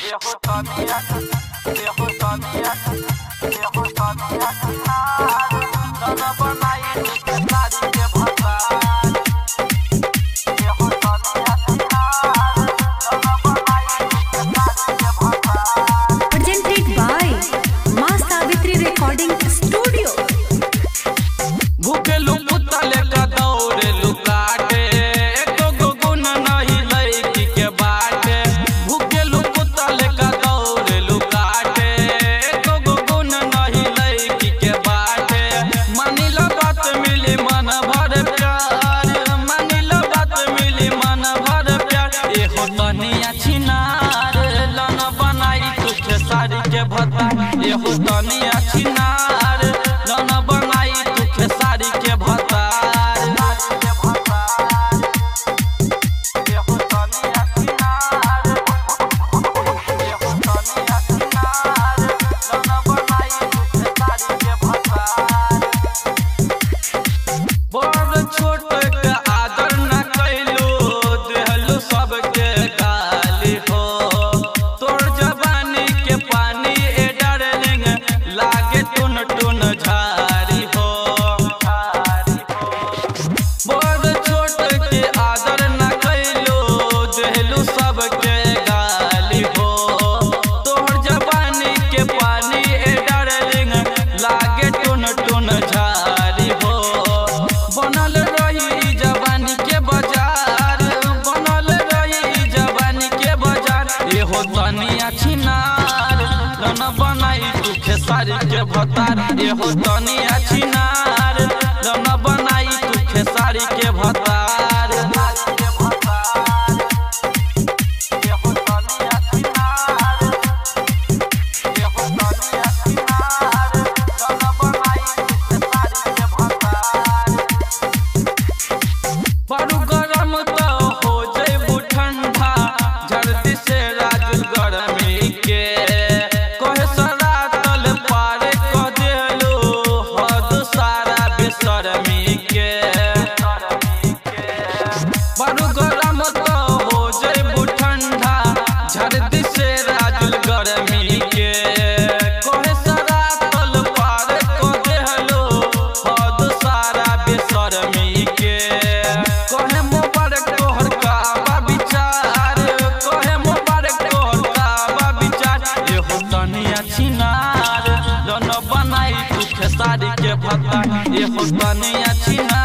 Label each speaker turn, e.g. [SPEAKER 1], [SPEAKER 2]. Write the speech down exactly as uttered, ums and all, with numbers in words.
[SPEAKER 1] एहो तनिया छिनार जन बनाई तू खेसारी के भतार एहो तनिया छिनार एहो तनिया छिनार जन बनाई तू खेसारी के भतार बड़ छोट के आदर न कैलू देहलू सबके गाली हो तोर जवानी के पानी लागे टुन टुन झारी हो बड़ छोट के आदर न कैलो देहलू सबके गाली हो तोहर जवानी के पानी ए डार्लिंग लागे टुन टुन झारी हो बनल रही जवानी के बाजार बनल रही जवानी के बाजार एहो तनिया छिनार जन बनाई तू खेसारी के भतार एहो तनिया छिनार जन बनाई तू खेसारी के भतार एहो तनिया छिनार एहो तनिया छिनार जन बनाई तू खेसारी के भतार बड़ू गरम तो हो जइबू ठंडा जल्दी से राजुल गरमी के शर्मी के बड़ू गरम तो हो जइबू ठंडा झर्दी से राजुल गरमी के कोहे सारा तल पार को देहलो हद सारा बेशर्मी के कोहे मुबारक तोहर काबा विचार कोहे मुबारक तोहर काबा विचार एहो तनिया छिनार जन बनाई तू खेसारी के भतार एहो तनिया छिनार